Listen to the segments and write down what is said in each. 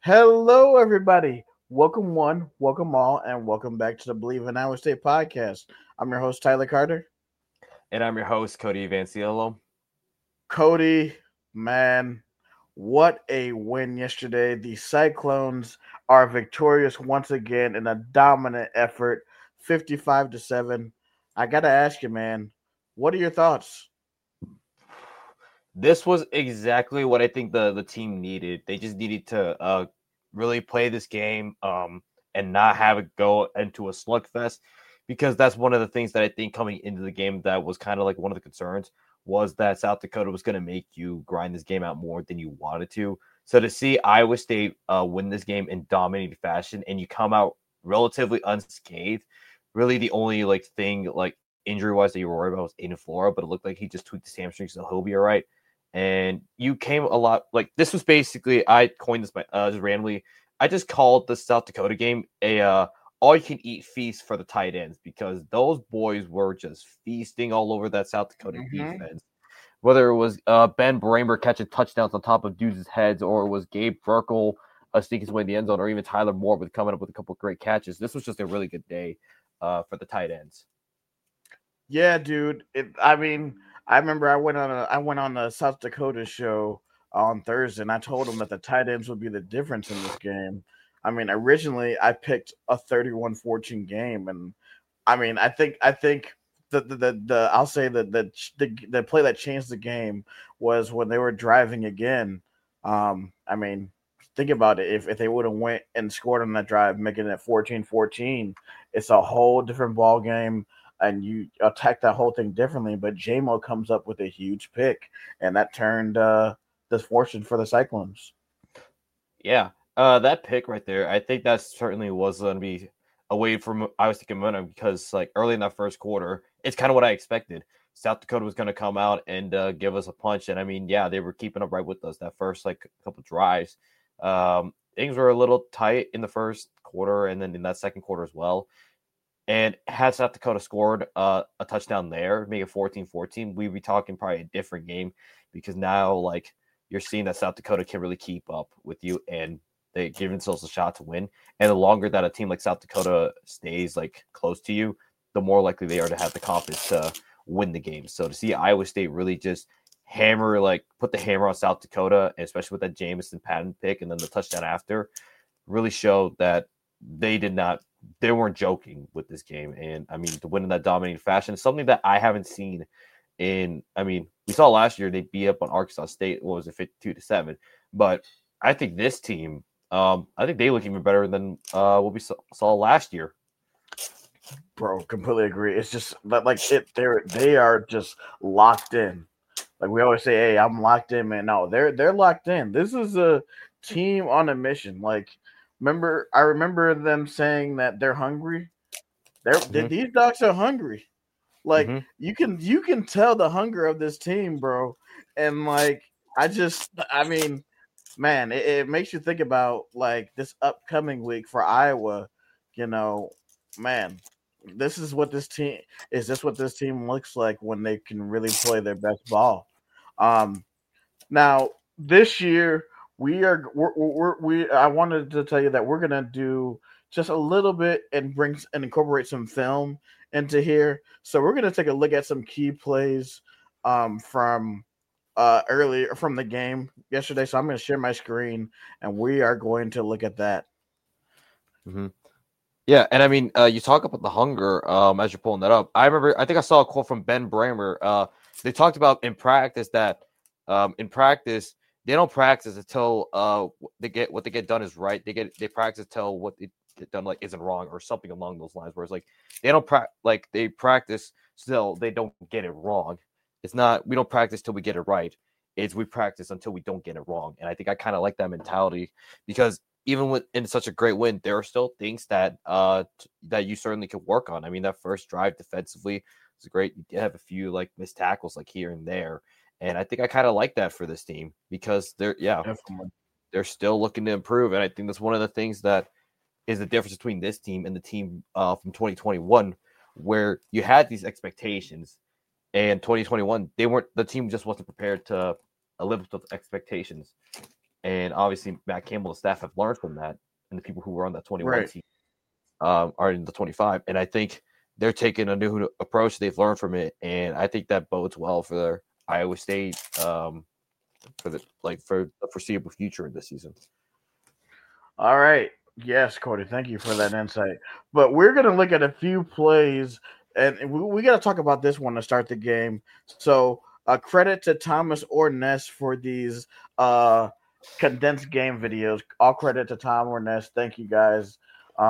Hello, everybody. Welcome one, welcome all, and welcome back to the Believe in Iowa State podcast. I'm your host, Tyler Carter. And I'm your host, Cody Vanciello. Cody, man, what a win yesterday. The Cyclones are victorious once again in a dominant effort, 55-7. I got to ask you, man, what are your thoughts? This was exactly what I think the team needed. They just needed to really play this game and not have it go into a slugfest, because that's one of the things that I think coming into the game that was kind of like one of the concerns was that South Dakota was going to make you grind this game out more than you wanted to. So to see Iowa State win this game in dominating fashion and you come out relatively unscathed, really the only like thing like injury wise that you were worried about was Aiden Flora, but it looked like he just tweaked his hamstring, so he'll be all right. And you came a lot like this was basically I coined this by just randomly. I just called the South Dakota game a all you can eat feast for the tight ends, because those boys were just feasting all over that South Dakota Mm-hmm. defense. Whether it was Ben Bramer catching touchdowns on top of dudes' heads, or it was Gabe Burkle sneaking his way in the end zone, or even Tyler Moore with coming up with a couple of great catches. This was just a really good day for the tight ends. Yeah, dude. I remember I went on the South Dakota show on Thursday, and I told them that the tight ends would be the difference in this game. Originally I picked a 31-14 game, and I think the I'll say that the play that changed the game was when they were driving again. Um, I mean, think about it. If they would have went and scored on that drive, making it 14-14, it's a whole different ball game and you attack that whole thing differently. But JMO comes up with a huge pick, and that turned this fortune for the Cyclones. Yeah, that pick right there, I think that certainly was going to be a way for I was thinking momentum, because like early in that first quarter, it's kind of what I expected. South Dakota was going to come out and give us a punch, and I mean, yeah, they were keeping up right with us that first like couple drives. Things were a little tight in the first quarter, and then in that second quarter as well. And had South Dakota scored a touchdown there, make it 14-14, we'd be talking probably a different game, because now like you're seeing that South Dakota can really keep up with you, and they give themselves a shot to win. And the longer that a team like South Dakota stays like close to you, the more likely they are to have the confidence to win the game. So to see Iowa State really just put the hammer on South Dakota, especially with that Jamison Patton pick and then the touchdown after, really showed that they weren't joking with this game. And I mean, to win in that dominating fashion is something that I haven't seen we saw last year they beat up on Arkansas State. What was it, 52-7? But I think this team, I think they look even better than what we saw last year. Bro, completely agree. It's just like they are just locked in. Like we always say, hey, I'm locked in, man. No, they're locked in. This is a team on a mission. Like, I remember them saying that they're hungry. Mm-hmm. These dogs are hungry. Like Mm-hmm. you can tell the hunger of this team, bro. And like man, it makes you think about like this upcoming week for Iowa. You know, man, this is what this team is. This what this team looks like when they can really play their best ball. Um, Now this year we I wanted to tell you that we're gonna do just a little bit and bring and incorporate some film into here. So we're gonna take a look at some key plays from earlier from the game yesterday. So I'm gonna share my screen and we are going to look at that. Mm-hmm. Yeah, and I mean, you talk about the hunger as you're pulling that up. I think I saw a quote from Ben Bramer. They talked about in practice that in practice they don't practice until they get what they get done is right. They practice till what they get done like isn't wrong or something along those lines. Whereas like they don't like they practice still they don't get it wrong. It's not we don't practice till we get it right. It's we practice until we don't get it wrong. And I think I kind of like that mentality, because even with in such a great win, there are still things that that you certainly could work on. I mean, that first drive defensively was great. You did have a few like missed tackles like here and there, and I think I kind of like that for this team, because Definitely. they're still looking to improve, and I think that's one of the things that is the difference between this team and the team from 2021, where you had these expectations, and 2021 the team just wasn't prepared to live up to expectations. And obviously, Matt Campbell and staff have learned from that, and the people who were on that 21 Right. team are in the 25. And I think they're taking a new approach. They've learned from it, and I think that bodes well for their Iowa State for the foreseeable future in this season. All right. Yes, Cody. Thank you for that insight. But we're going to look at a few plays, and we got to talk about this one to start the game. So, credit to Thomas Orness for these condensed game videos. All credit to Tom Orness. Thank you, guys.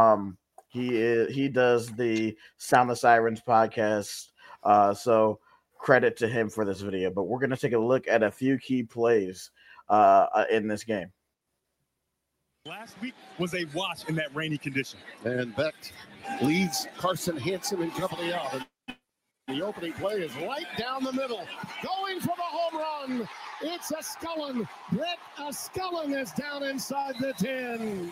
He does the Sound the Sirens podcast. So credit to him for this video. But we're going to take a look at a few key plays in this game. Last week was a wash in that rainy condition. And Beck leads Carson Hansen and company out. And the opening play is right down the middle. Going for the home run. It's Ascullen. Brett Ascullen is down inside the 10.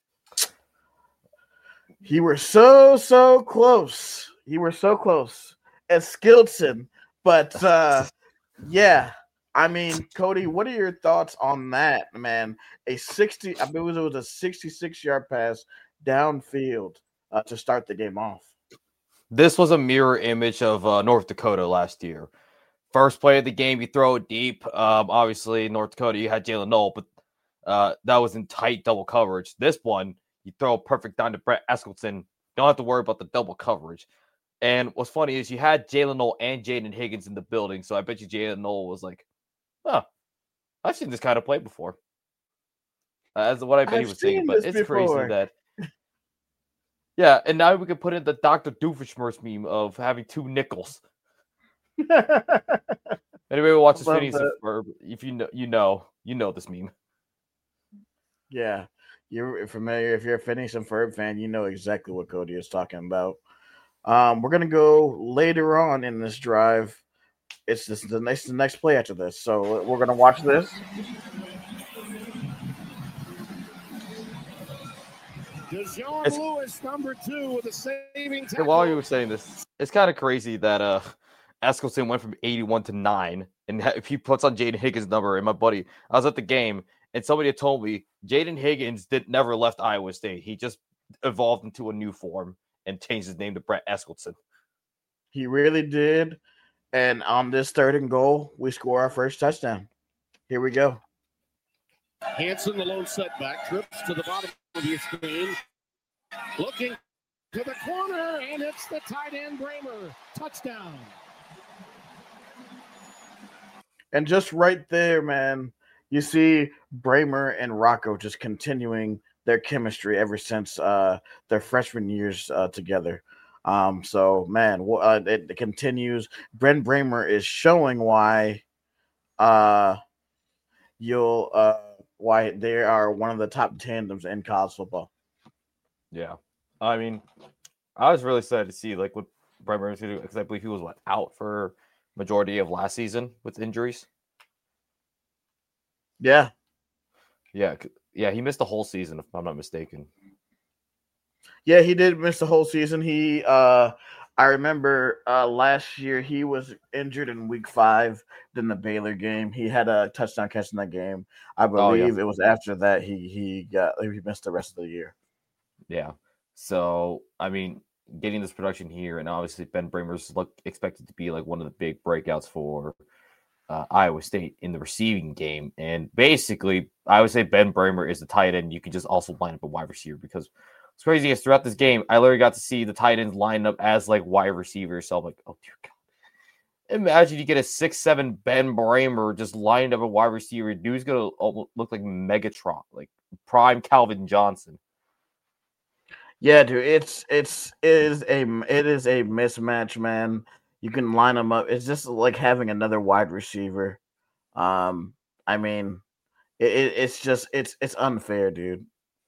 You were so close. You were so close. Eskildsen. But, yeah. I mean, Cody, what are your thoughts on that, man? I believe it was a 66-yard pass downfield to start the game off. This was a mirror image of North Dakota last year. First play of the game, you throw it deep. Obviously, North Dakota, you had Jalen Knoll, but that was in tight double coverage. This one, you throw a perfect down to Brett Eskildsen. Don't have to worry about the double coverage. And what's funny is you had Jalen Knoll and Jaden Higgins in the building, so I bet you Jalen Knoll was like, "Oh, I've seen this kind of play before." That's what I bet he was saying, but it's crazy that. Yeah, and now we can put in the Dr. Doofenshmirtz meme of having two nickels. Anybody who watches Phineas and Ferb, if you know this meme. Yeah, you're familiar. If you're a Phineas and Ferb fan, you know exactly what Cody is talking about. We're gonna go later on in this drive. It's the next play after this, so we're gonna watch this. DeJohn Lewis, number 2, with a saving tackle. While you were saying this, it's kind of crazy that Eskildsen went from 81 to 9, and if he puts on Jaden Higgins' number, and my buddy, I was at the game, and somebody had told me Jaden Higgins never left Iowa State. He just evolved into a new form and changed his name to Brett Eskildsen. He really did. And on this 3rd and goal, we score our first touchdown. Here we go. Hansen, the lone setback, trips to the bottom of your screen. Looking to the corner, and it's the tight end Bramer. Touchdown. And just right there, man, you see Bramer and Rocco just continuing their chemistry ever since their freshman years together. So, man, it continues. Brent Bramer is showing why why they are one of the top tandems in college football. Yeah. I mean, I was really excited to see what Brent Bramer was going to do, because I believe he was out for majority of last season with injuries. Yeah. Yeah, he missed the whole season, if I'm not mistaken. Yeah, he did miss the whole season. I remember last year he was injured in week 5 in the Baylor game. He had a touchdown catch in that game. I believe it was after that he missed the rest of the year. Yeah. So, I mean, getting this production here, and obviously Ben Bramer's expected to be one of the big breakouts for Iowa State in the receiving game. And basically, I would say Ben Bramer is the tight end. You can just also line up a wide receiver, because what's crazy is throughout this game, I literally got to see the tight ends line up as wide receivers. So I'm like, oh dear God. Imagine you get a 6'7" Ben Bramer just lined up a wide receiver. Dude's gonna look like Megatron, like prime Calvin Johnson. Yeah, dude, it is a mismatch, man. You can line them up. It's just like having another wide receiver. I mean, it's unfair, dude.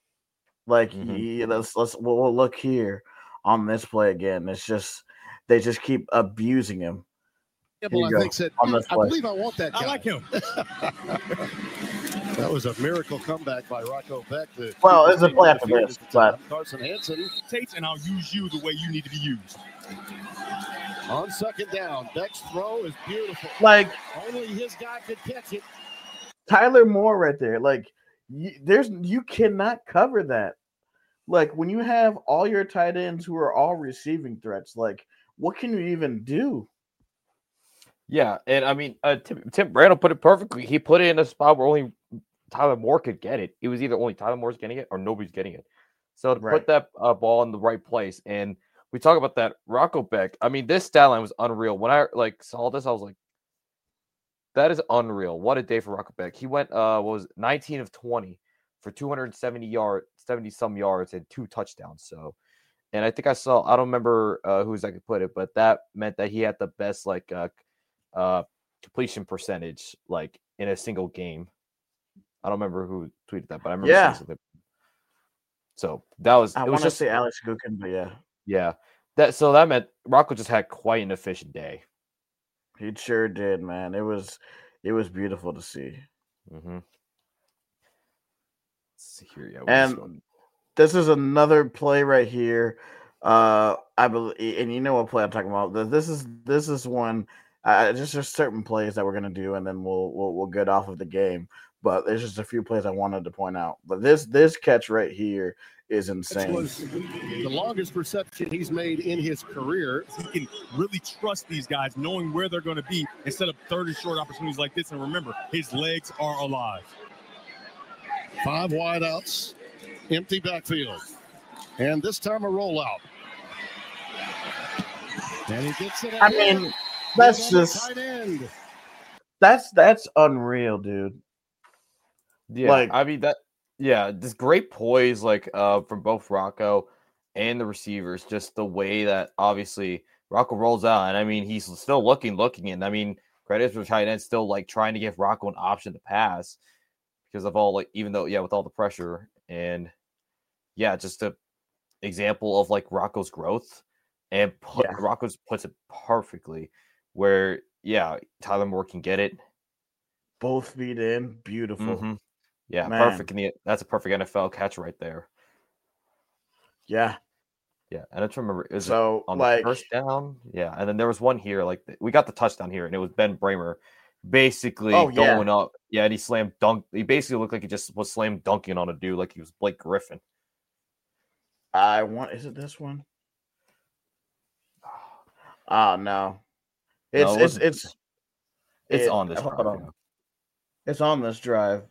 We'll look here on this play again. It's just they just keep abusing him. Yeah, well, I believe I want that guy. I like him. That was a miracle comeback by Rocco Beck. Well, it's a play after this, but Carson Hansen. And I'll use you the way you need to be used. On 2nd down, Beck's throw is beautiful. Only his guy could catch it. Tyler Moore right there. Like you cannot cover that. Like when you have all your tight ends who are all receiving threats, like what can you even do? Yeah, and I mean, Tim Brandle put it perfectly. He put it in a spot where only Tyler Moore could get it. It was either only Tyler Moore's getting it or nobody's getting it. So to Right. put that ball in the right place, and we talk about that Rocco Beck. I mean, this stat line was unreal. When I saw this, I was like, that is unreal. What a day for Rocco Beck. He went what was it, 19 of 20 for 70 some yards and 2 touchdowns. So, and I think I don't remember who's I could put it, but that meant that he had the best completion percentage like in a single game. I don't remember who tweeted that, but I remember seeing something. So that was I want to say Alex Gukin, but yeah. That meant Rocco just had quite an efficient day. He sure did, man. It was beautiful to see. Mm-hmm. Let's see here, yeah. And this is another play right here. I believe, and you know what play I'm talking about. This is one. Just certain plays that we're gonna do, and then we'll get off of the game. But there's just a few plays I wanted to point out. But this catch right here is insane. This was the longest reception he's made in his career. He can really trust these guys, knowing where they're going to be instead of third and short opportunities like this. And remember, his legs are alive. 5 wideouts, empty backfield, and this time a rollout. And he gets it. I mean, that's just tight end. That's unreal, dude. Yeah, I mean this great poise from both Rocco and the receivers, just the way that obviously Rocco rolls out, and I mean he's still looking, and I mean credit for tight end still like trying to give Rocco an option to pass because of all even though with all the pressure, and just a example of like Rocco's growth, and Rocco's puts it perfectly where Tyler Moore can get it. Both feet in, beautiful. Mm-hmm. Yeah, man. Perfect. That's a perfect NFL catch right there. Yeah. Yeah, and I don't remember. Is so it on the first down? Yeah, and then there was one here. Like we got the touchdown here, and it was Ben Bramer basically going up. Yeah, and he slammed dunk. He basically looked like he just was slam dunking on a dude, like he was Blake Griffin. Is it this one? Oh no. It's on this drive. On. It's on this drive.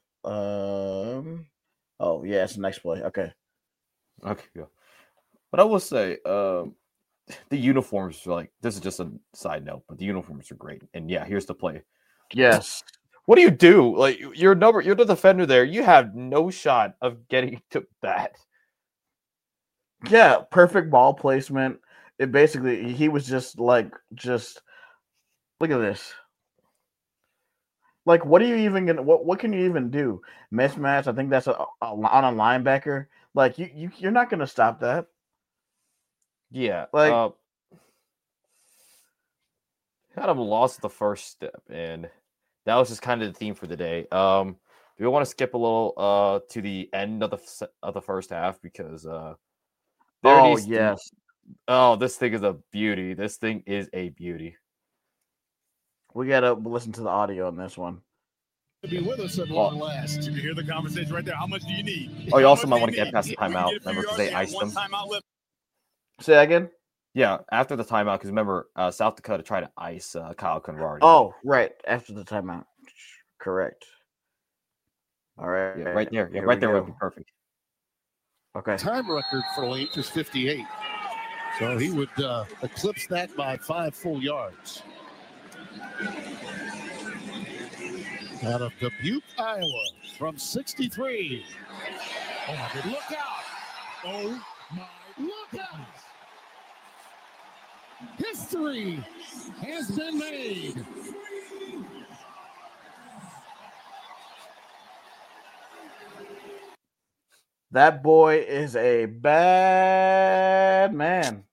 Oh yeah, it's the next play. Okay, yeah. But I will say, the uniforms are like, this is just a side note, but the uniforms are great. And here's the play. Yes. What do you do? Like you're the defender there. You have no shot of getting to that. Yeah, perfect ball placement. It basically he was just look at this. Like, what are you even gonna? What can you even do? Mismatch. I think that's on a linebacker. Like, you're not gonna stop that. Yeah. Like, kind of lost the first step, and that was just kind of the theme for the day. Do we want to skip a little to the end of the first half because yes. This thing is a beauty. This thing is a beauty. We gotta listen to the audio on this one. To be with us at long last. You can hear the conversation right there. How much do you need? Oh, you also might want to get past the timeout. Remember, because they iced them. Say that again? Yeah, after the timeout, because remember, South Dakota tried to ice Kyle Conrad. Oh, right. After the timeout. Correct. All right. Yeah, right there. Yeah, right there would be perfect. Okay. Time record for Leach is 58. So he would eclipse that by 5 full yards. Out of Dubuque, Iowa, from 63. Oh, my goodness. Look out! Oh, my. Look out! History has been made. That boy is a bad man.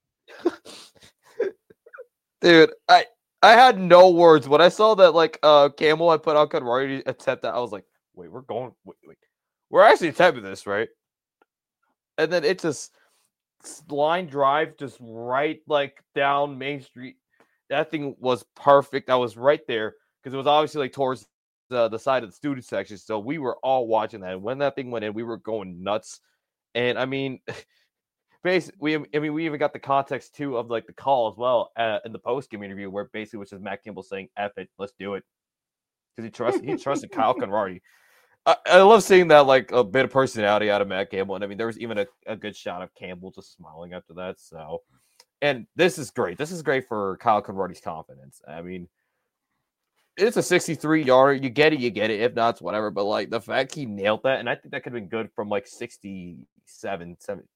Dude, I had no words when I saw that Campbell had put out Conrad to attempt that. I was like, wait, we're actually attempting this, right? And then it just line drive just right down Main Street. That thing was perfect. I was right there because it was obviously towards the side of the student section, so we were all watching that. And when that thing went in, we were going nuts. And I mean, basically, we even got the context too of like the call as well in the post game interview, where basically was just Matt Campbell saying, "F it, let's do it," because he trusted Kyle Conradi. I love seeing that, like, a bit of personality out of Matt Campbell. And I mean, there was even a good shot of Campbell just smiling after that. So, and this is great. This is great for Kyle Conradi's confidence. I mean, it's a 63-yarder. You get it. If not, it's whatever. But, like, the fact he nailed that, and I think that could have been good from, like, 67.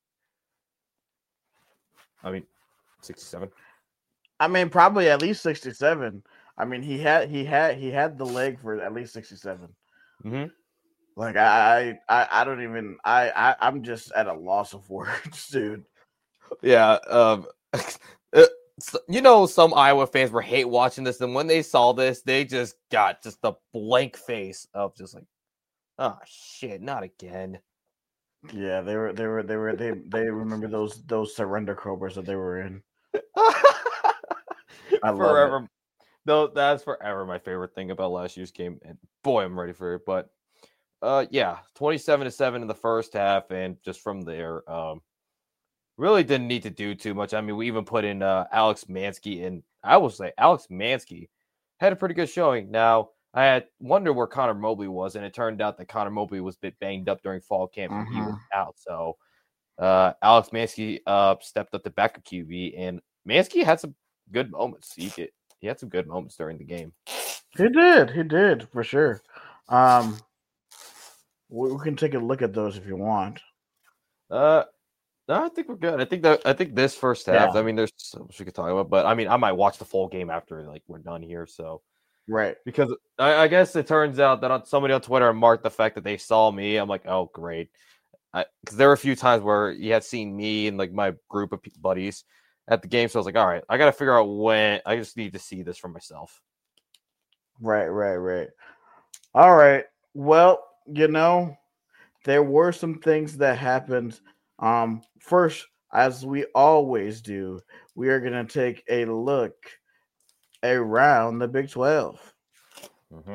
I mean, 67. I mean, probably at least 67. I mean, he had the leg for at least 67. Mm-hmm. Like I don't even I'm just at a loss of words, dude. Yeah, some Iowa fans were hate watching this, and when they saw this, they just got just a blank face of just like, oh shit, not again. Yeah, they remember those surrender cobras that they were in. I forever. love it. No, that's forever my favorite thing about last year's game, and boy, I'm ready for it. But yeah, 27-7 in the first half, and just from there, really didn't need to do too much. I mean, we even put in Alex Mansky, and I will say Alex Mansky had a pretty good showing. Now, I had wondered where Connor Mobley was, and it turned out that Connor Mobley was a bit banged up during fall camp, and he was out. So Alex Mansky stepped up to backup QB, and Mansky had some good moments. He had some good moments during the game. He did for sure. We can take a look at those if you want. No, I think we're good. I think this first half. Yeah. I mean, there's so much we could talk about, but I mean, I might watch the full game after like we're done here. So, right, because I guess it turns out that somebody on Twitter marked the fact that they saw me. I'm like, oh great, because there were a few times where he had seen me and like my group of buddies at the game. So I was like, all right, I got to figure out when. I just need to see this for myself. Right. All right. Well, there were some things that happened. First, as we always do, we are going to take a look around the Big 12. Mm-hmm.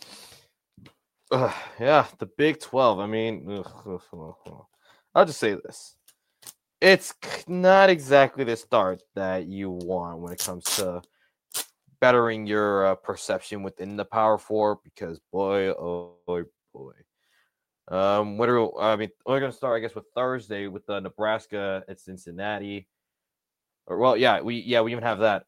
Yeah, the Big 12. I mean, I'll just say this. It's not exactly the start that you want when it comes to bettering your perception within the Power Four, because boy. We're going to start, I guess, with Thursday with Nebraska at Cincinnati. We even have that.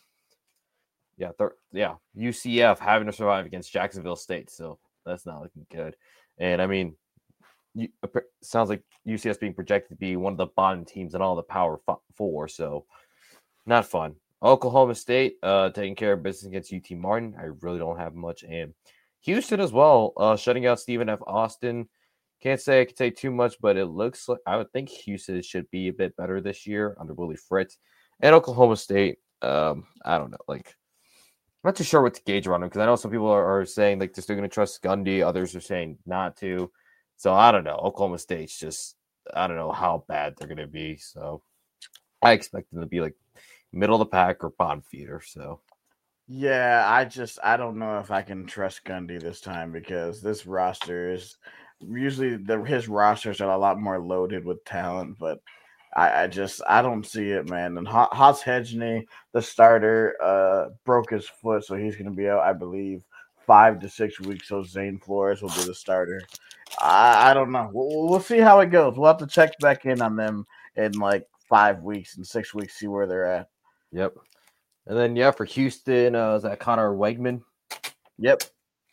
UCF having to survive against Jacksonville State, so that's not looking good. And I mean, it sounds like UCF being projected to be one of the bottom teams in all the Power Four, so not fun. Oklahoma State taking care of business against UT Martin. I really don't have much. And Houston as well, shutting out Stephen F. Austin. Can't say I can say too much, but it looks like I would think Houston should be a bit better this year under Willie Fritz. And Oklahoma State, I don't know. Like, I'm not too sure what to gauge around them, because I know some people are saying like they're still going to trust Gundy. Others are saying not to. So I don't know. Oklahoma State's just, I don't know how bad they're going to be. So I expect them to be like middle of the pack or bottom feeder. So. Yeah, I don't know if I can trust Gundy this time, because this roster is usually his rosters are a lot more loaded with talent, but I don't see it, man. And Haas Hedgeny, the starter, broke his foot, so he's going to be out, I believe, 5 to 6 weeks. So Zane Flores will be the starter. I don't know. We'll see how it goes. We'll have to check back in on them in like 5 weeks and 6 weeks, see where they're at. Yep. And then, for Houston, is that Connor Wegman? Yep.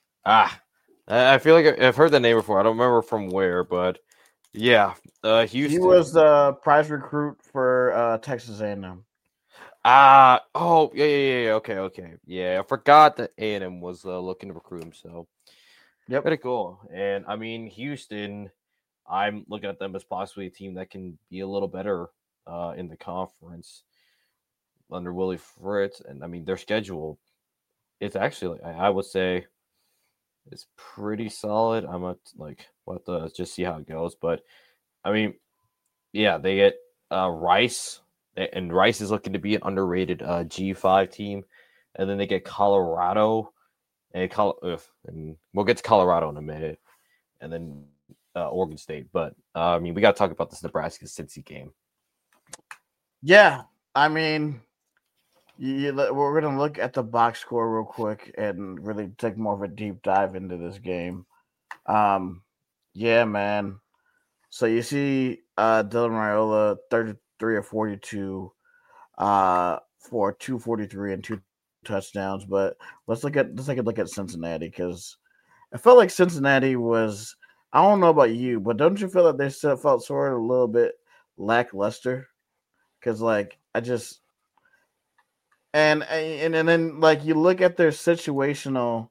I feel like I've heard that name before. I don't remember from where, but yeah, Houston. He was the prize recruit for Texas A&M. Yeah. Okay. Yeah, I forgot that A&M was looking to recruit him, so yep. Pretty cool. And, I mean, Houston, I'm looking at them as possibly a team that can be a little better in the conference under Willie Fritz. And, I mean, their schedule, it's actually, I would say, it's pretty solid. I'm we'll have to just see how it goes. But, I mean, yeah, they get Rice, and Rice is looking to be an underrated G5 team. And then they get Colorado, and we'll get to Colorado in a minute, and then Oregon State. But I mean, we got to talk about this Nebraska-Cincy game. Yeah, I mean, we're gonna look at the box score real quick and really take more of a deep dive into this game. Yeah, man. So you see, Dylan Raiola, 33 of 42, for 243 and 2 touchdowns. But let's take a look at Cincinnati, because I felt like Cincinnati was. I don't know about you, but don't you feel like they still felt sort of a little bit lackluster? Because like I just and then like you look at their situational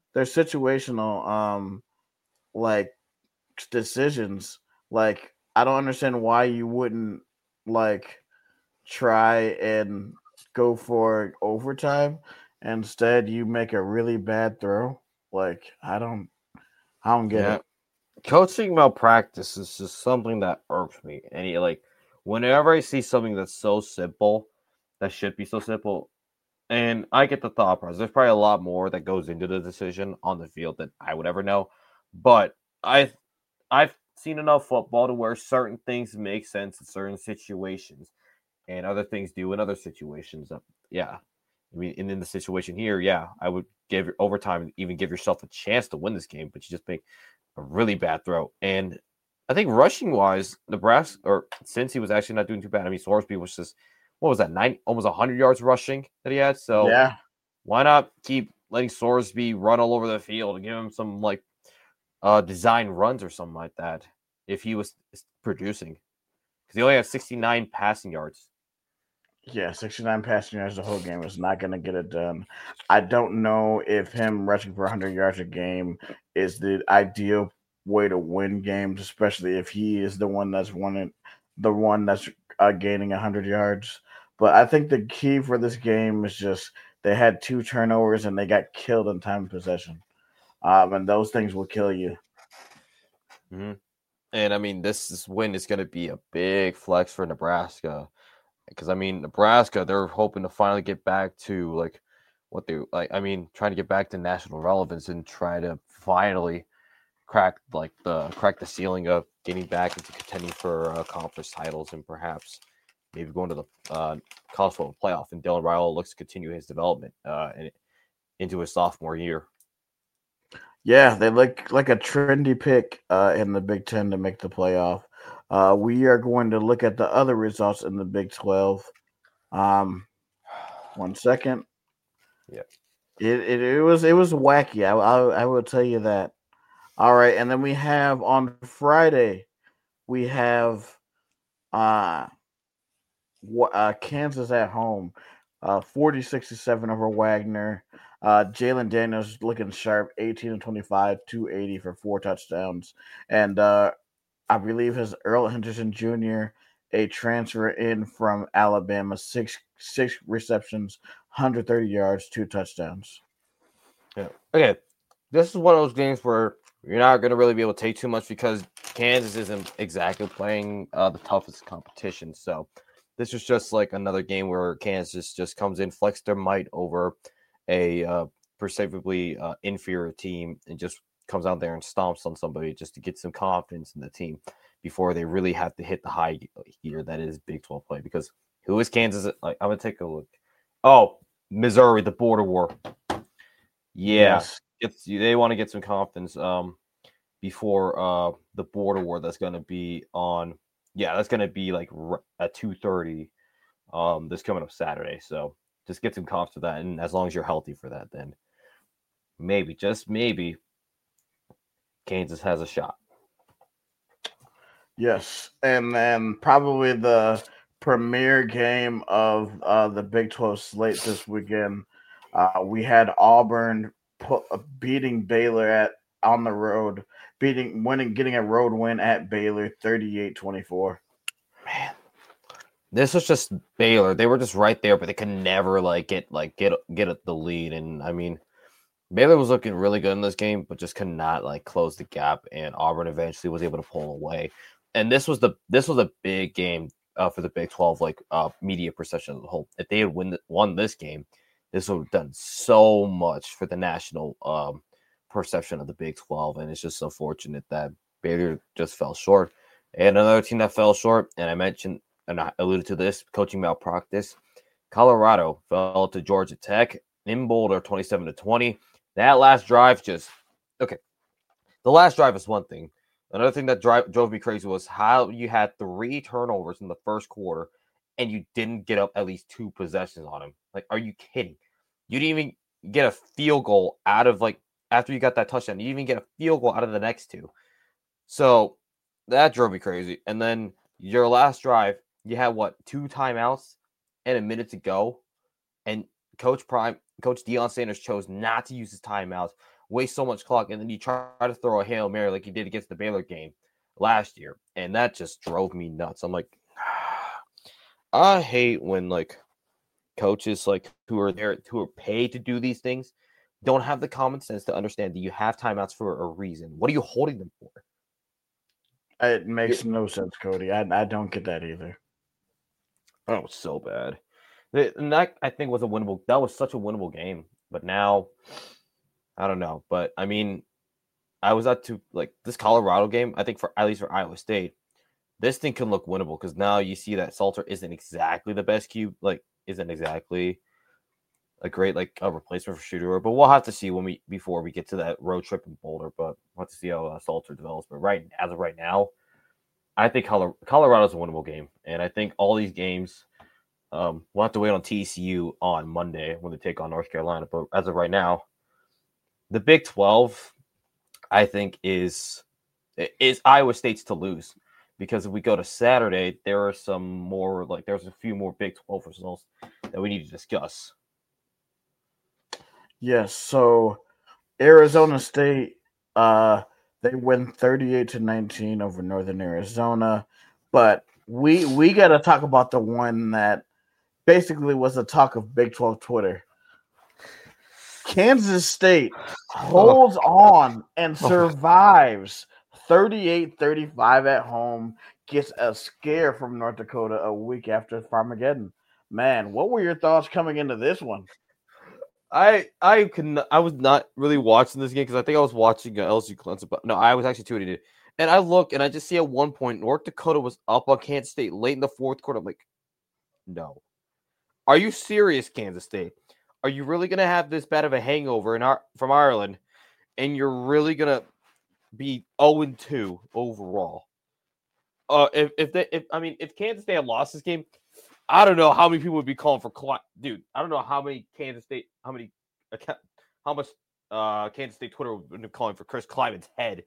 like decisions. Like I don't understand why you wouldn't like try and go for overtime. Instead, you make a really bad throw. Like I don't get it. Coaching malpractice is just something that irks me. And whenever I see something that's so simple, that should be so simple, and I get the thought process. There's probably a lot more that goes into the decision on the field than I would ever know. But I've seen enough football to where certain things make sense in certain situations, and other things do in other situations. Yeah, I mean, and in the situation here, yeah, I would give overtime and even give yourself a chance to win this game, but you just make a really bad throw. And I think rushing wise, Nebraska or Cincy was actually not doing too bad. I mean, Sorsby was just, what was that, almost 100 yards rushing that he had. So Yeah. why not keep letting Sorsby run all over the field and give him some design runs or something like that if he was producing? Because he only had 69 passing yards. Yeah, 69 passing yards the whole game is not going to get it done. I don't know if him rushing for 100 yards a game is the ideal way to win games, especially if he is the one that's gaining 100 yards. But I think the key for this game is just they had 2 turnovers and they got killed in time of possession. And those things will kill you. Mm-hmm. And I mean, this win is going to be a big flex for Nebraska. Because, I mean, Nebraska, they're hoping to finally get back to, trying to get back to national relevance and try to finally crack the ceiling of getting back into contending for conference titles and perhaps maybe going to the college football playoff. And Dylan Raiola looks to continue his development into his sophomore year. Yeah, they look like a trendy pick in the Big Ten to make the playoff. We are going to look at the other results in the Big 12. 1 second. Yeah, it was wacky. I will tell you that. All right, and then we have on Friday, we have Kansas at home, 40-67 over Wagner. Jalen Daniels looking sharp, 18-25, 280 for 4 touchdowns, and I believe his Earl Henderson Jr., a transfer in from Alabama, six receptions, 130 yards, 2 touchdowns. Yeah. Okay. This is one of those games where you're not going to really be able to take too much because Kansas isn't exactly playing the toughest competition. So this is just like another game where Kansas just comes in, flex their might over a perceivably inferior team and just comes out there and stomps on somebody just to get some confidence in the team before they really have to hit the high gear that is Big 12 play. Because who is Kansas? I'm going to take a look. Oh, Missouri, the border war. Yeah, yes. They want to get some confidence before the border war that's going to be on. Yeah, that's going to be like at 2:30 this coming up Saturday. So just get some confidence with that. And as long as you're healthy for that, then maybe, just maybe, Kansas has a shot. Yes, and then probably the premier game of the Big 12 slate this weekend. We had Auburn beating Baylor on the road, getting a road win at Baylor, 38-24. Man, this was just Baylor. They were just right there, but they could never get the lead. And I mean, Baylor was looking really good in this game, but just could not close the gap. And Auburn eventually was able to pull away. And this was a big game for the Big 12 media perception as a whole. If they had won this game, this would have done so much for the national perception of the Big 12, and it's just so fortunate that Baylor just fell short. And another team that fell short, and I mentioned and I alluded to this, coaching malpractice. Colorado fell to Georgia Tech in Boulder, 27-20. That last drive okay. The last drive is one thing. Another thing that drove me crazy was how you had 3 turnovers in the first quarter and you didn't get up at least 2 possessions on them. Like, are you kidding? You didn't even get a field goal out of, like, after you got that touchdown. You didn't even get a field goal out of the next 2. So that drove me crazy. And then your last drive, you had, 2 timeouts and a minute to go. And Coach Deion Sanders chose not to use his timeouts, waste so much clock, and then you try to throw a Hail Mary like you did against the Baylor game last year. And that just drove me nuts. I'm like, I hate when, like, coaches, like, who are paid to do these things don't have the common sense to understand that you have timeouts for a reason. What are you holding them for? It makes no sense, Cody. I don't get that either. That was so bad. And that, I think, that was such a winnable game. But now, I don't know. But, I mean, I was up to, like, this Colorado game, I think, at least for Iowa State, this thing can look winnable because now you see that Salter isn't exactly the best QB, like, isn't exactly a great, like, a replacement for Shooter. But we'll have to see before we get to that road trip in Boulder. But we'll have to see how Salter develops. But as of right now, I think Colorado's a winnable game. And I think all these games, we'll have to wait on TCU on Monday when they take on North Carolina. But as of right now, the Big 12, I think, is Iowa State's to lose. Because if we go to Saturday, there's a few more Big 12 results that we need to discuss. Yes, so Arizona State, they win 38-19 over Northern Arizona. But we got to talk about the one that basically was the talk of Big 12 Twitter. Kansas State holds on and survives 38-35 at home, gets a scare from North Dakota a week after Farmageddon. Man, what were your thoughts coming into this one? I was not really watching this game because I think I was watching LSU Clemson, but no, I was actually tuning in. And I look and I just see at one point North Dakota was up on Kansas State late in the fourth quarter. I'm like, no. Are you serious, Kansas State? Are you really going to have this bad of a hangover from Ireland, and you're really going to be 0-2 overall? If Kansas State had lost this game, I don't know how many people would be calling for dude. I don't know how much Kansas State Twitter would be calling for Chris Kleiman's head.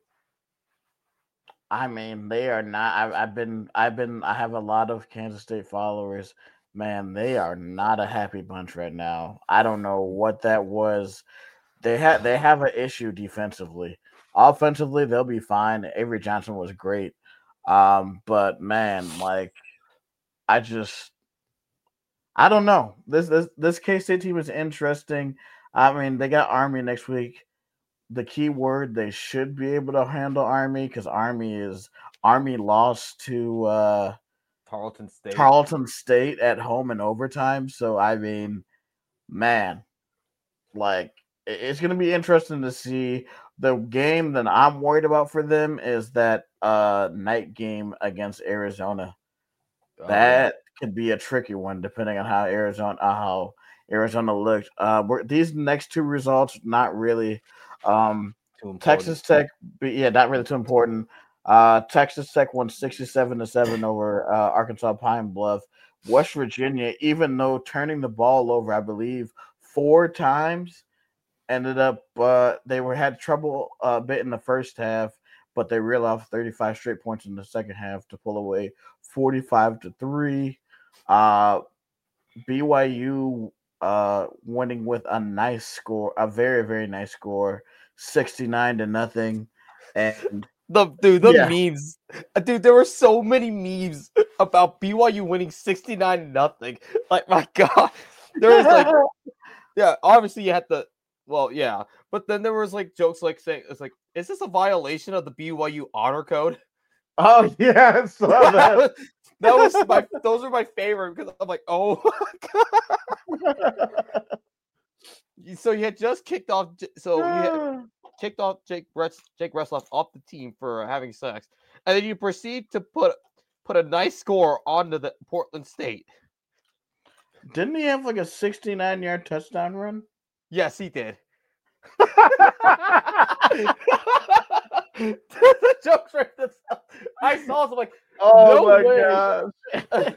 I mean, they are not. I have a lot of Kansas State followers. Man, they are not a happy bunch right now. I don't know what that was. They have an issue defensively. Offensively, they'll be fine. Avery Johnson was great. But man, like, I don't know. This K-State team is interesting. I mean, they got Army next week. The key word, they should be able to handle Army because Army lost to Tarleton State at home in overtime. So I mean, man, like, it's going to be interesting to see. The game that I'm worried about for them is that night game against Arizona. That could be a tricky one, depending on how Arizona looked. These next 2 results, not really. Texas Tech, not really too important. Texas Tech won 67-7 over Arkansas Pine Bluff. West Virginia, even though turning the ball over, I believe, 4 times, ended up they had trouble a bit in the first half, but they reeled off 35 straight points in the second half to pull away 45-3. BYU winning with a nice score, a very, very nice score, 69-0. And memes, dude, there were so many memes about BYU winning 69-0. Like, my God, there was like, yeah, obviously you had to. Well, yeah, but then there was like jokes like saying, it's like, is this a violation of the BYU honor code? Oh yeah, I saw that. Those are my favorite because I'm like, oh my God. So you had just kicked off. So you had kicked off Jake Retzloff off the team for having sex, and then you proceed to put a nice score onto the Portland State. Didn't he have like a 69-yard touchdown run? Yes, he did. The jokes right this. I saw it, I'm like, Oh no my way.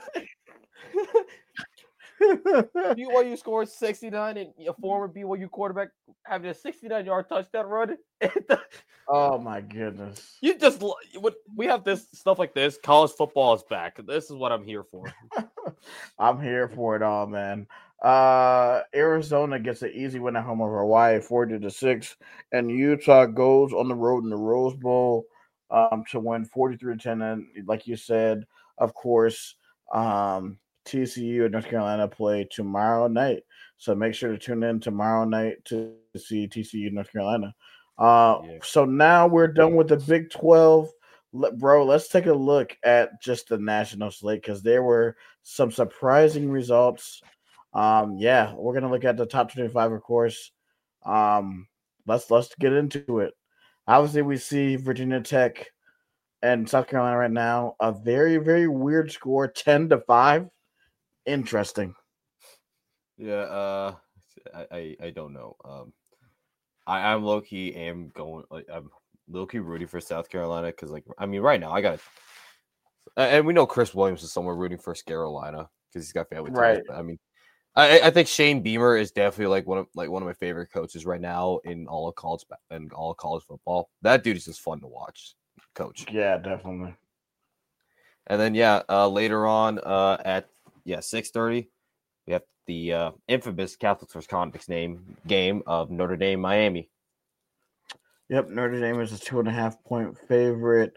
gosh. BYU scored 69 and a former BYU quarterback having a 69-yard touchdown run. Oh my goodness. You just we have this stuff like this. College football is back. This is what I'm here for. I'm here for it all, man. Arizona gets an easy win at home over Hawaii, 40-6, and Utah goes on the road in the Rose Bowl to win 43-10. And like you said, of course, TCU and North Carolina play tomorrow night. So make sure to tune in tomorrow night to see TCU North Carolina. So now we're done with the Big 12. Bro, let's take a look at just the national slate because there were some surprising results. We're gonna look at the top 25, of course. Let's get into it. Obviously, we see Virginia Tech and South Carolina right now. A very, very weird score, 10-5. Interesting. Yeah, I don't know. I'm low-key I'm low-key rooting for South Carolina because, right now I got it. And we know Chris Williams is somewhere rooting for Carolina because he's got family ties. Right. But, I think Shane Beamer is definitely one of my favorite coaches right now in all of college football. That dude is just fun to watch, coach. Yeah, definitely. And then later on at 6:30, we have the infamous Catholic vs. Convicts game of Notre Dame Miami. Yep, Notre Dame is a 2.5-point favorite,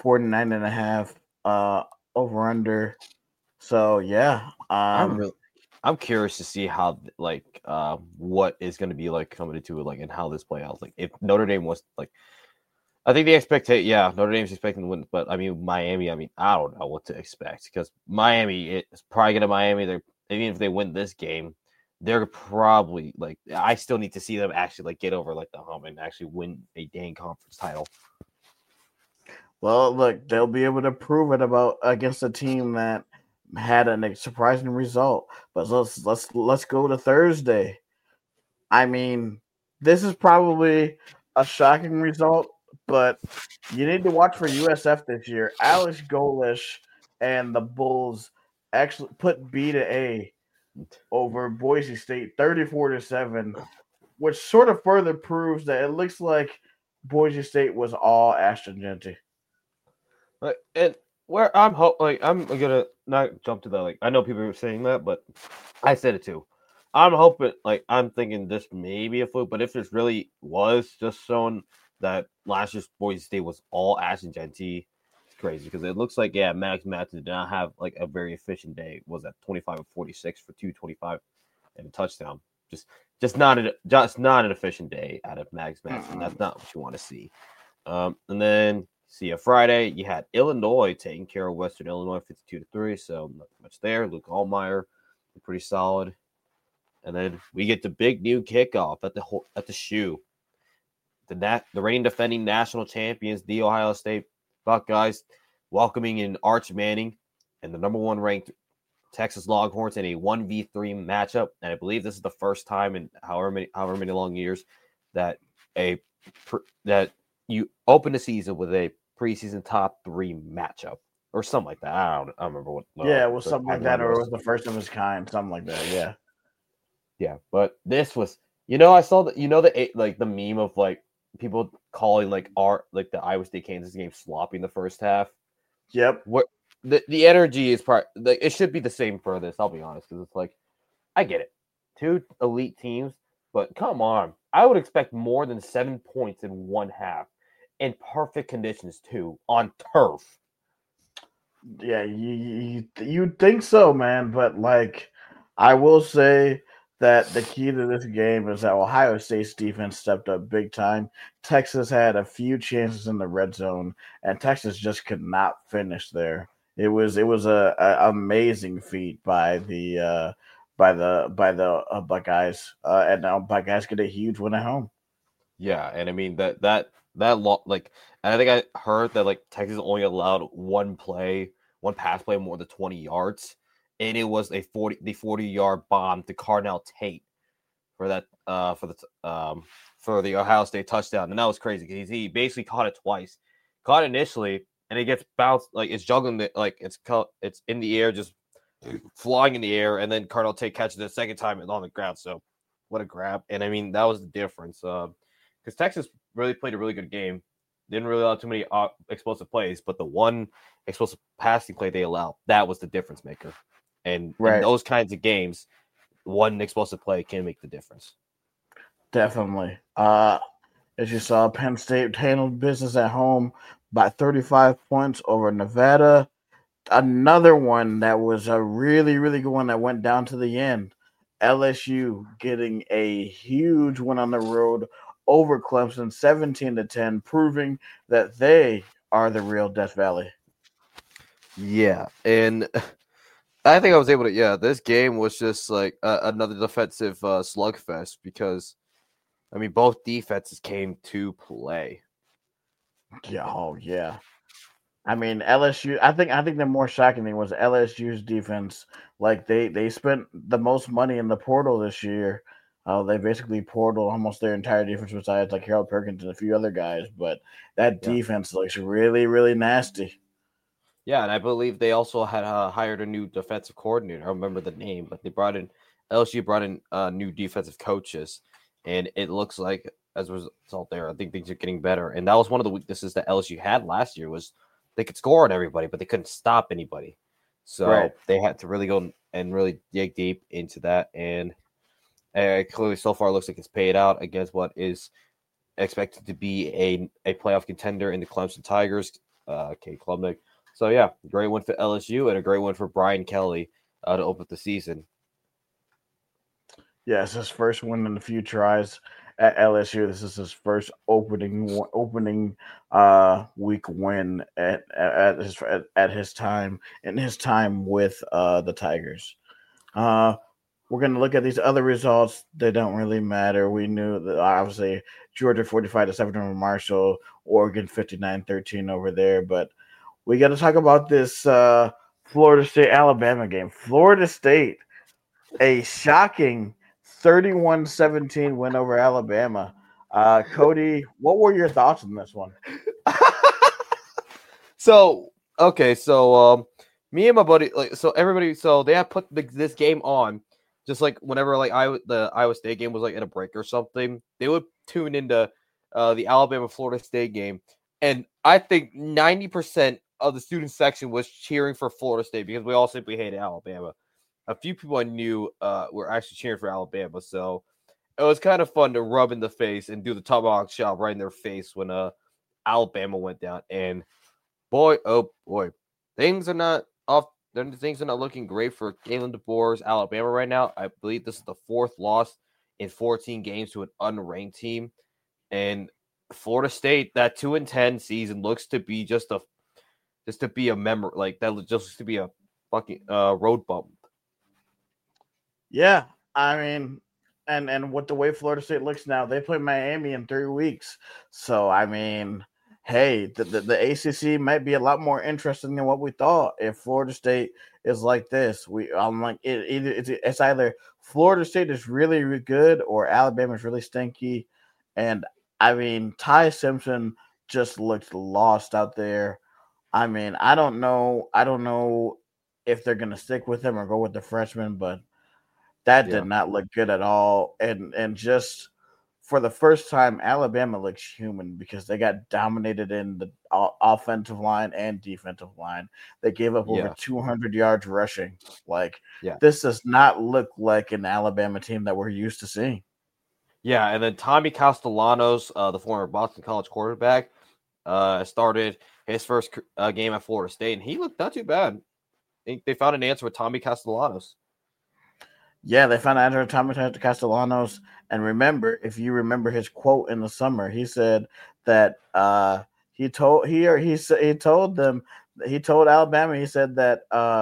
49.5 over under. So yeah, I'm curious to see how what is going to be like coming into it, and how this play out. Like if Notre Dame was I think the expectation, Notre Dame's expecting to win, but Miami, I don't know what to expect because Miami is probably going to Miami. They're even if they win this game, they're probably I still need to see them actually get over the hump and actually win a dang conference title. Well, look, they'll be able to prove it against a team that had a surprising result. But let's go to Thursday. This is probably a shocking result, but you need to watch for USF this year. Alex Golesh and the Bulls actually put B to A over Boise State 34-7, which sort of further proves that it looks like Boise State was all Ashton Jeanty. And where I'm gonna not jump to that. I know people are saying that, but I said it too. I'm hoping, I'm thinking this may be a fluke, but if this really was just shown that last year's Boise State was all Ashton Jeanty, it's crazy because it looks like Max Matson did not have a very efficient day. Was that 25 of 46 for 225 and a touchdown? Just not an efficient day out of Max Matson. That's not what you want to see. And then. See, Friday, you had Illinois taking care of Western Illinois 52-3, so not much there. Luke Allmeyer, pretty solid. And then we get the big new kickoff at the shoe. The reigning defending national champions, the Ohio State Buckeyes, welcoming in Arch Manning and the number 1 ranked Texas Longhorns in a 1v3 matchup. And I believe this is the first time in however many long years that you open the season with a preseason top 3 matchup or something like that. I don't remember what. It was something like that, or it was the first of its kind, something like that. Yeah. Yeah, but this was, I saw that, the meme of people calling the Iowa State Kansas game sloppy in the first half. Yep. What the energy is it should be the same for this. I'll be honest, because it's I get it, 2 elite teams, but come on, I would expect more than 7 points in one half. In perfect conditions too, on turf. Yeah, you think so, man. But I will say that the key to this game is that Ohio State's defense stepped up big time. Texas had a few chances in the red zone, and Texas just could not finish there. It was a amazing feat by the by the Buckeyes, and now Buckeyes get a huge win at home. Yeah, and I mean like, and I think I heard that like Texas only allowed one pass play more than 20 yards, and it was the 40-yard bomb to Carnell Tate for that for the Ohio State touchdown, and that was crazy because he basically caught it twice. Caught initially, and it gets bounced like it's juggling like it's in the air, just flying in the air, and then Carnell Tate catches it the second time and on the ground. So what a grab! And I mean that was the difference because Texas really played a really good game. Didn't really allow too many explosive plays, but the one explosive passing play they allowed, that was the difference maker. And in those kinds of games, one explosive play can make the difference. Definitely. As you saw, Penn State handled business at home by 35 points over Nevada. Another one that was a really, really good one that went down to the end. LSU getting a huge win on the road over Clemson, 17-10, proving that they are the real Death Valley. Yeah, and I think I was able to. Yeah, this game was just like another defensive slugfest because, I mean, both defenses came to play. Yeah. I mean, LSU. I think the more shocking thing was LSU's defense. Like they spent the most money in the portal this year. They basically portaled almost their entire defense besides like Harold Perkins and a few other guys. But that defense looks really, really nasty. Yeah, and I believe they also had hired a new defensive coordinator. I don't remember the name, but LSU brought in new defensive coaches, and it looks like as a result there, I think things are getting better. And that was one of the weaknesses that LSU had last year was they could score on everybody, but they couldn't stop anybody. So they had to really go and really dig deep into that. And clearly, so far, looks like it's paid out against what is expected to be a playoff contender in the Clemson Tigers, Cade Klubnik. So, yeah, great win for LSU and a great win for Brian Kelly to open the season. Yeah, it's his first win in a few tries at LSU. This is his first opening week win at his time with the Tigers. We're going to look at these other results. They don't really matter. We knew that obviously Georgia 45-7 over Marshall, Oregon 59-13 over there. But we got to talk about this Florida State-Alabama game. Florida State, a shocking 31-17 win over Alabama. Cody, what were your thoughts on this one? So me and my buddy, they have put this game on. Just like whenever the Iowa State game was like in a break or something, they would tune into the Alabama-Florida State game. And I think 90% of the student section was cheering for Florida State because we all simply hated Alabama. A few people I knew were actually cheering for Alabama. So it was kind of fun to rub in the face and do the tomahawk chop right in their face when Alabama went down. And boy, oh boy, things are not looking great for Kalen DeBoer's Alabama right now. I believe this is the fourth loss in 14 games to an unranked team. And Florida State, that 2-10 season looks to be just to be a memory, like that just to be a fucking road bump. Yeah, I mean, and with the way Florida State looks now, they play Miami in 3 weeks. So I mean, hey, the ACC might be a lot more interesting than what we thought. If Florida State is like this, it's either Florida State is really, really good or Alabama is really stinky. And I mean, Ty Simpson just looked lost out there. I mean, I don't know if they're gonna stick with him or go with the freshman, but that did not look good at all. And just for the first time, Alabama looks human because they got dominated in the offensive line and defensive line. They gave up over 200 yards rushing. This does not look like an Alabama team that we're used to seeing. Yeah, and then Tommy Castellanos, the former Boston College quarterback, started his first game at Florida State, and he looked not too bad. I think they found an answer with Tommy Castellanos. Yeah, they found out Tommy Castellanos. And remember, if you remember his quote in the summer, he said that he told Alabama, he said that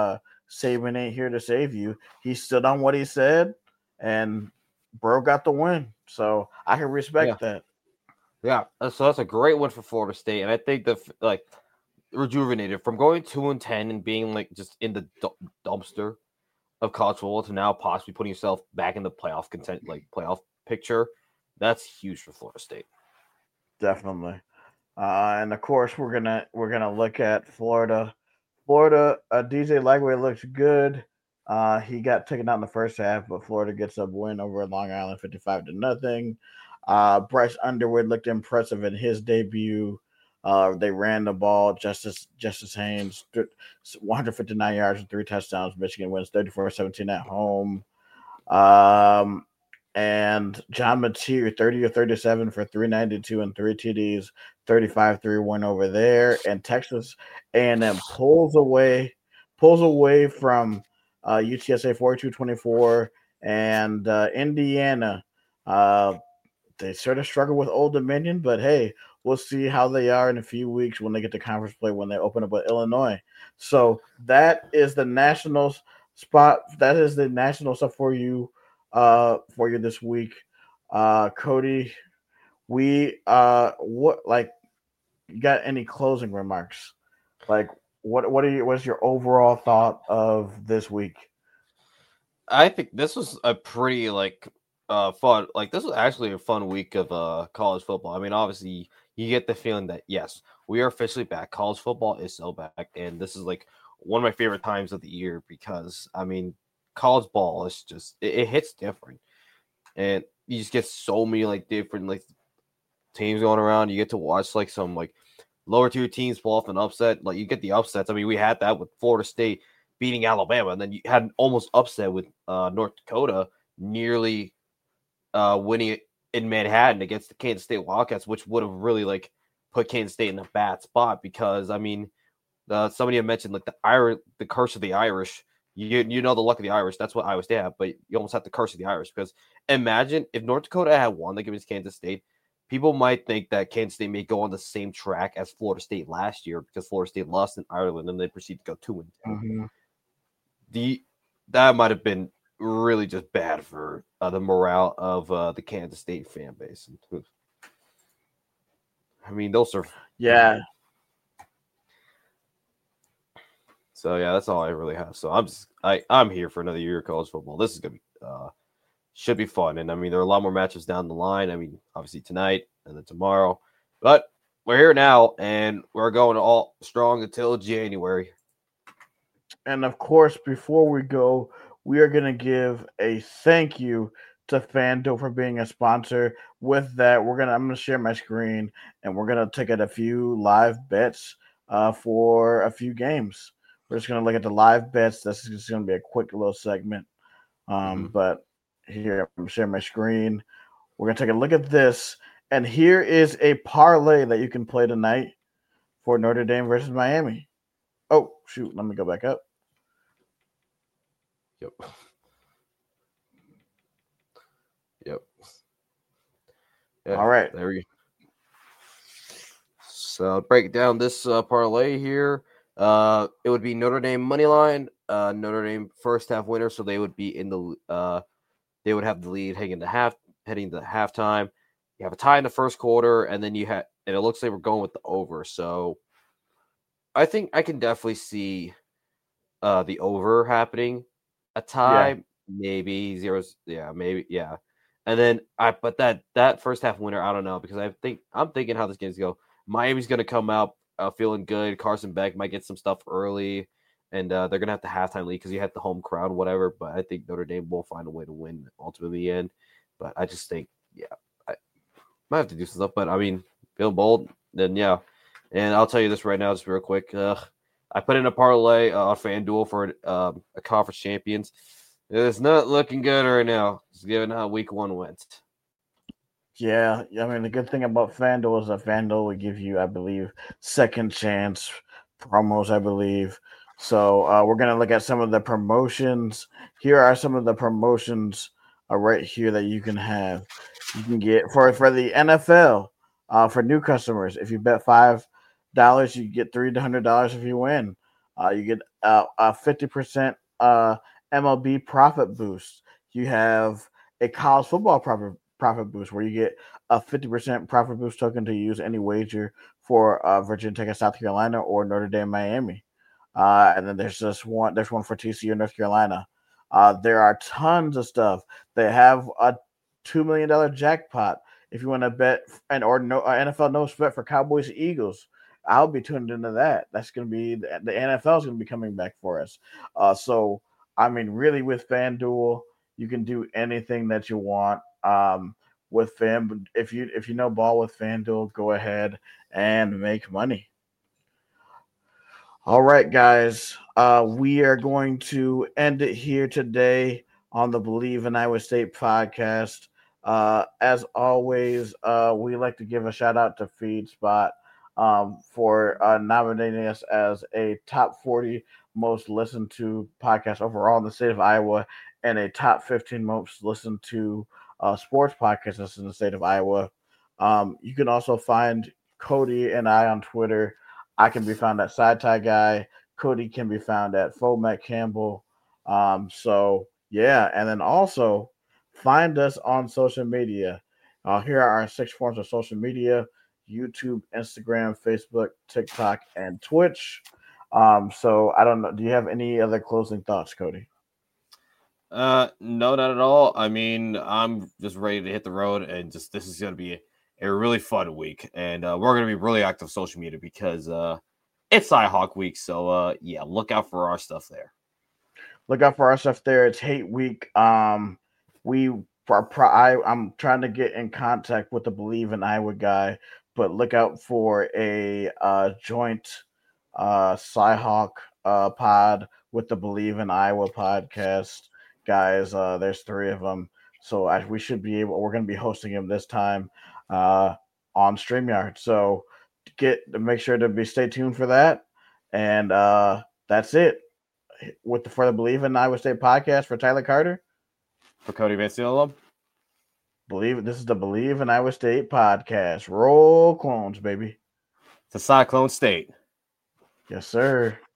Saban ain't here to save you. He stood on what he said, and bro got the win. So I can respect that. Yeah, so that's a great one for Florida State, and I think that like rejuvenated from going 2-10 and being like just in the dumpster of college football to now possibly putting yourself back in the playoff playoff picture. That's huge for Florida State. Definitely. And of course we're gonna look at Florida. Florida, DJ Lightweight looks good. He got taken out in the first half, but Florida gets a win over Long Island 55-0. Bryce Underwood looked impressive in his debut. They ran the ball. Justice Haynes, 159 yards and 3 touchdowns. Michigan wins 34-17 at home. And John Mateer, 30 or 37 for 392 and 3 TDs, 35-3 over there. And Texas A&M pulls away from UTSA 42-24. And Indiana, they sort of struggle with Old Dominion, but hey, we'll see how they are in a few weeks when they get to conference play when they open up with Illinois. So that is the national spot. That is the national stuff for you this week. Cody, you got any closing remarks? Like what's your overall thought of this week? I think this was a pretty fun. Like this was actually a fun week of college football. I mean, obviously you get the feeling that yes, we are officially back. College football is so back, and this is like one of my favorite times of the year because I mean, college ball is just it hits different, and you just get so many different teams going around. You get to watch some lower tier teams pull off an upset. Like you get the upsets. I mean, we had that with Florida State beating Alabama, and then you had an almost upset with North Dakota nearly winning it in Manhattan against the Kansas State Wildcats, which would have really put Kansas State in a bad spot because I mean, somebody had mentioned the curse of the Irish. You know the luck of the Irish. That's what Iowa State have, but you almost have the curse of the Irish because imagine if North Dakota had won against Kansas State, people might think that Kansas State may go on the same track as Florida State last year because Florida State lost in Ireland and they proceeded to go 2-2. Mm-hmm. That might have been really just bad for the morale of the Kansas State fan base. I mean, those are So yeah, that's all I really have. So I'm here for another year of college football. This is gonna be should be fun, and I mean there are a lot more matches down the line. I mean, obviously tonight and then tomorrow, but we're here now, and we're going all strong until January. And of course, before we go, we are going to give a thank you to FanDuel for being a sponsor. With that, I'm going to share my screen, and we're going to take out a few live bets for a few games. We're just going to look at the live bets. This is just going to be a quick little segment. But here, I'm sharing my screen. We're going to take a look at this. And here is a parlay that you can play tonight for Notre Dame versus Miami. Oh, shoot. Let me go back up. Yep. Yeah, all right. There we go. So break down this parlay here. It would be Notre Dame money line, Notre Dame first half winner, so they would be in the they would have the lead heading to halftime. You have a tie in the first quarter, and then and it looks like we're going with the over. So I think I can definitely see the over happening. A tie, maybe zeros, maybe, and then but that first half winner, I don't know because I'm thinking how this game's go. Miami's going to come out feeling good. Carson Beck might get some stuff early, and they're going to have the halftime lead because you had the home crowd, whatever. But I think Notre Dame will find a way to win ultimately in the end. But I just think, I might have to do some stuff. But I mean, feel bold, then And I'll tell you this right now, just real quick. I put in a parlay on FanDuel for a conference champions. It's not looking good right now, just given how week 1 went. Yeah, I mean, the good thing about FanDuel is that FanDuel will give you, I believe, second chance promos, I believe. So we're going to look at some of the promotions. Here are some of the promotions right here that you can have. You can get for the NFL, for new customers, if you bet $5, you get $300 if you win. You get a 50% MLB profit boost. You have a college football profit boost where you get a 50% profit boost token to use any wager for Virginia Tech and South Carolina or Notre Dame, Miami. And then there's one for TCU, North Carolina. There are tons of stuff. They have a $2 million jackpot if you want to bet or NFL no sweat for Cowboys Eagles. I'll be tuned into that. That's going to be the NFL is going to be coming back for us. So I mean, really, with FanDuel, you can do anything that you want. With if you know ball with FanDuel, go ahead and make money. All right, guys. We are going to end it here today on the Believe in Iowa State podcast. As always, we like to give a shout out to FeedSpot for nominating us as a top 40 most listened to podcast overall in the state of Iowa and a top 15 most listened to sports podcasts in the state of Iowa. You can also find Cody and I on Twitter. I can be found at Side Tie Guy. Cody can be found at Fomac Campbell. So yeah, and then also find us on social media. Here are our 6 forms of social media: YouTube, Instagram, Facebook, TikTok, and Twitch. So I don't know. Do you have any other closing thoughts, Cody? No, not at all. I mean, I'm just ready to hit the road, and this is going to be a really fun week, and we're going to be really active on social media because it's Cyhawk week. So yeah, look out for our stuff there. Look out for our stuff there. It's hate week. I'm trying to get in contact with the Believe in Iowa guy, but look out for a joint Cyhawk pod with the Believe in Iowa podcast guys. There's 3 of them, so we're going to be hosting them this time on StreamYard. So make sure to stay tuned for that, and that's it for the Believe in Iowa State podcast. For Tyler Carter, for Cody Vanciolo, this is the Believe in Iowa State podcast. Roll Clones, baby. The Cyclone State. Yes, sir.